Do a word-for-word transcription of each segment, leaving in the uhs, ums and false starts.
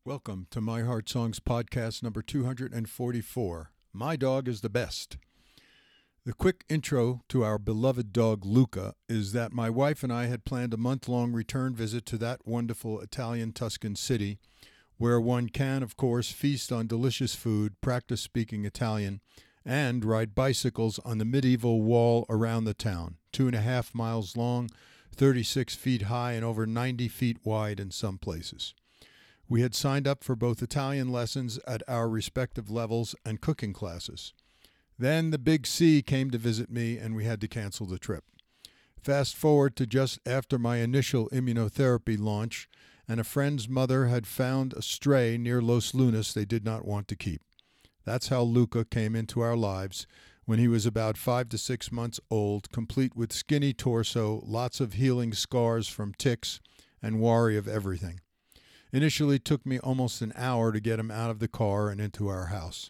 Welcome to My Heart Songs podcast number two hundred forty-four. My dog is the best. The quick intro to our beloved dog Luca is that my wife and I had planned a month-long return visit to that wonderful Italian Tuscan city, where one can, of course, feast on delicious food, practice speaking Italian, and ride bicycles on the medieval wall around the town, two and a half miles long, thirty-six feet high, and over ninety feet wide in some places. We had signed up for both Italian lessons at our respective levels and cooking classes. Then the Big C came to visit me, and we had to cancel the trip. Fast forward to just after my initial immunotherapy launch, and a friend's mother had found a stray near Los Lunas they did not want to keep. That's how Luca came into our lives when he was about five to six months old, complete with skinny torso, lots of healing scars from ticks, and worry of everything. Initially took me almost an hour to get him out of the car and into our house.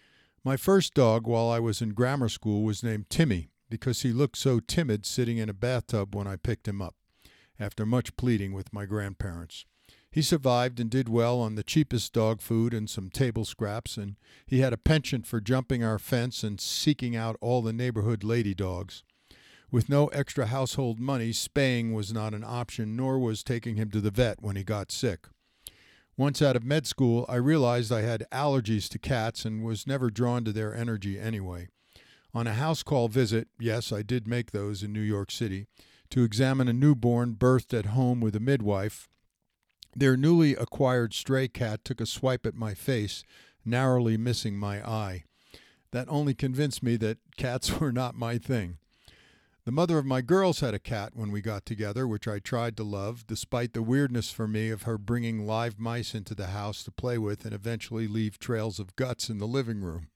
My first dog while I was in grammar school was named Timmy because he looked so timid sitting in a bathtub when I picked him up, after much pleading with my grandparents. He survived and did well on the cheapest dog food and some table scraps, and he had a penchant for jumping our fence and seeking out all the neighborhood lady dogs. With no extra household money, spaying was not an option, nor was taking him to the vet when he got sick. Once out of med school, I realized I had allergies to cats and was never drawn to their energy anyway. On a house call visit, yes, I did make those in New York City, to examine a newborn birthed at home with a midwife, their newly acquired stray cat took a swipe at my face, narrowly missing my eye. That only convinced me that cats were not my thing. The mother of my girls had a cat when we got together, which I tried to love, despite the weirdness for me of her bringing live mice into the house to play with and eventually leave trails of guts in the living room.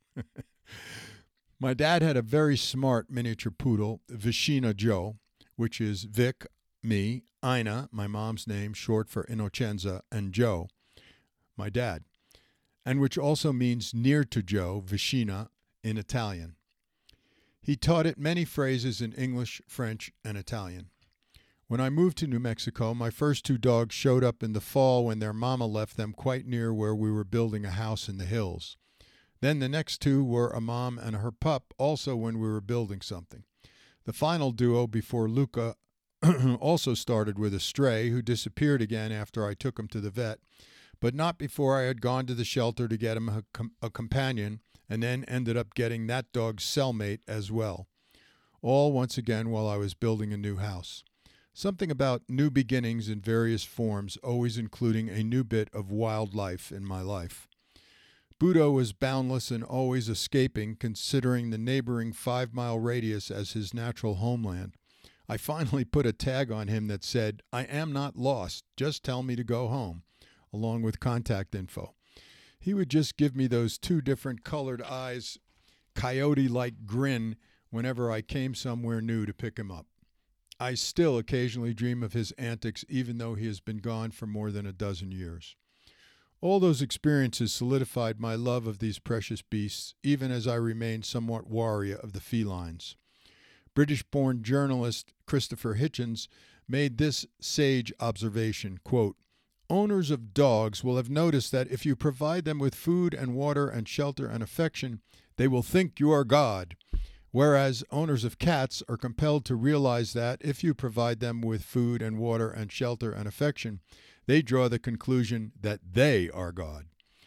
My dad had a very smart miniature poodle, Vicina Joe, which is Vic, me, Ina, my mom's name, short for Innocenza, and Joe, my dad, and which also means near to Joe, Vicina, in Italian. He taught it many phrases in English, French, and Italian. When I moved to New Mexico, my first two dogs showed up in the fall when their mama left them quite near where we were building a house in the hills. Then the next two were a mom and her pup, also when we were building something. The final duo before Luca also started with a stray who disappeared again after I took him to the vet, but not before I had gone to the shelter to get him a, com- a companion, and then ended up getting that dog's cellmate as well. All once again while I was building a new house. Something about new beginnings in various forms, always including a new bit of wildlife in my life. Budo was boundless and always escaping, considering the neighboring five-mile radius as his natural homeland. I finally put a tag on him that said, "I am not lost, just tell me to go home," along with contact info. He would just give me those two different colored eyes, coyote-like grin whenever I came somewhere new to pick him up. I still occasionally dream of his antics, even though he has been gone for more than a dozen years. All those experiences solidified my love of these precious beasts, even as I remained somewhat wary of the felines. British-born journalist Christopher Hitchens made this sage observation, quote, "Owners of dogs will have noticed that if you provide them with food and water and shelter and affection, they will think you are God, whereas owners of cats are compelled to realize that if you provide them with food and water and shelter and affection, they draw the conclusion that they are God."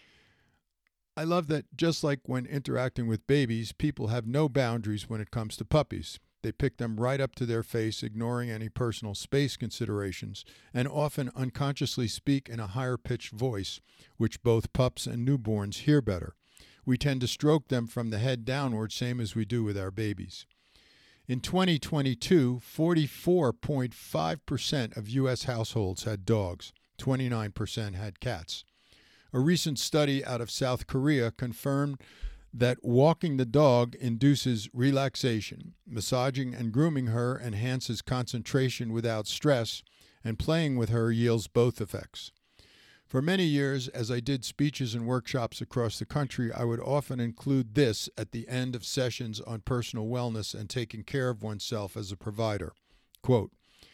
I love that just like when interacting with babies, people have no boundaries when it comes to puppies. They pick them right up to their face, ignoring any personal space considerations, and often unconsciously speak in a higher-pitched voice, which both pups and newborns hear better. We tend to stroke them from the head downward, same as we do with our babies. In twenty twenty-two, forty-four point five percent of U S households had dogs, twenty-nine percent had cats. A recent study out of South Korea confirmed that walking the dog induces relaxation, massaging and grooming her enhances concentration without stress, and playing with her yields both effects. For many years, as I did speeches and workshops across the country, I would often include this at the end of sessions on personal wellness and taking care of oneself as a provider. Quote,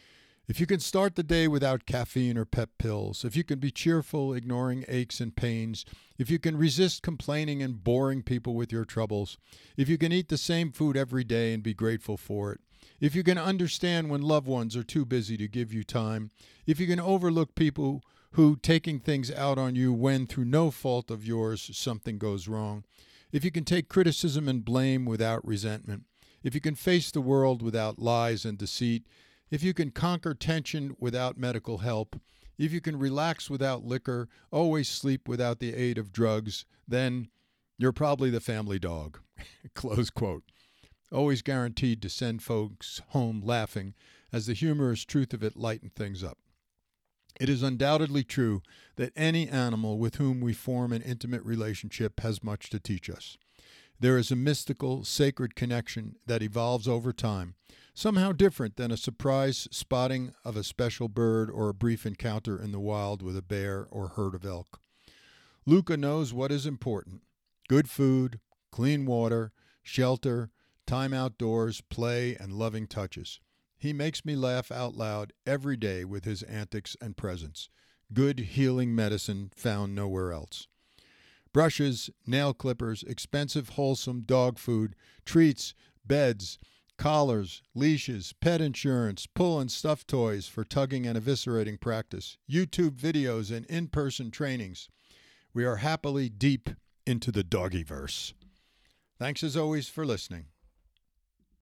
If you can start the day without caffeine or pep pills, if you can be cheerful, ignoring aches and pains, if you can resist complaining and boring people with your troubles, if you can eat the same food every day and be grateful for it, if you can understand when loved ones are too busy to give you time, if you can overlook people who taking things out on you when through no fault of yours something goes wrong, if you can take criticism and blame without resentment, if you can face the world without lies and deceit, if you can conquer tension without medical help, if you can relax without liquor, always sleep without the aid of drugs, then you're probably the family dog. Close quote. Always guaranteed to send folks home laughing, as the humorous truth of it lightened things up. It is undoubtedly true that any animal with whom we form an intimate relationship has much to teach us. There is a mystical, sacred connection that evolves over time, somehow different than a surprise spotting of a special bird or a brief encounter in the wild with a bear or herd of elk. Luca knows what is important: good food, clean water, shelter, time outdoors, play, and loving touches. He makes me laugh out loud every day with his antics and presence. Good healing medicine found nowhere else. Brushes, nail clippers, expensive, wholesome dog food, treats, beds, collars, leashes, pet insurance, pull and stuff toys for tugging and eviscerating practice, YouTube videos, and in-person trainings. We are happily deep into the doggyverse. Thanks as always for listening.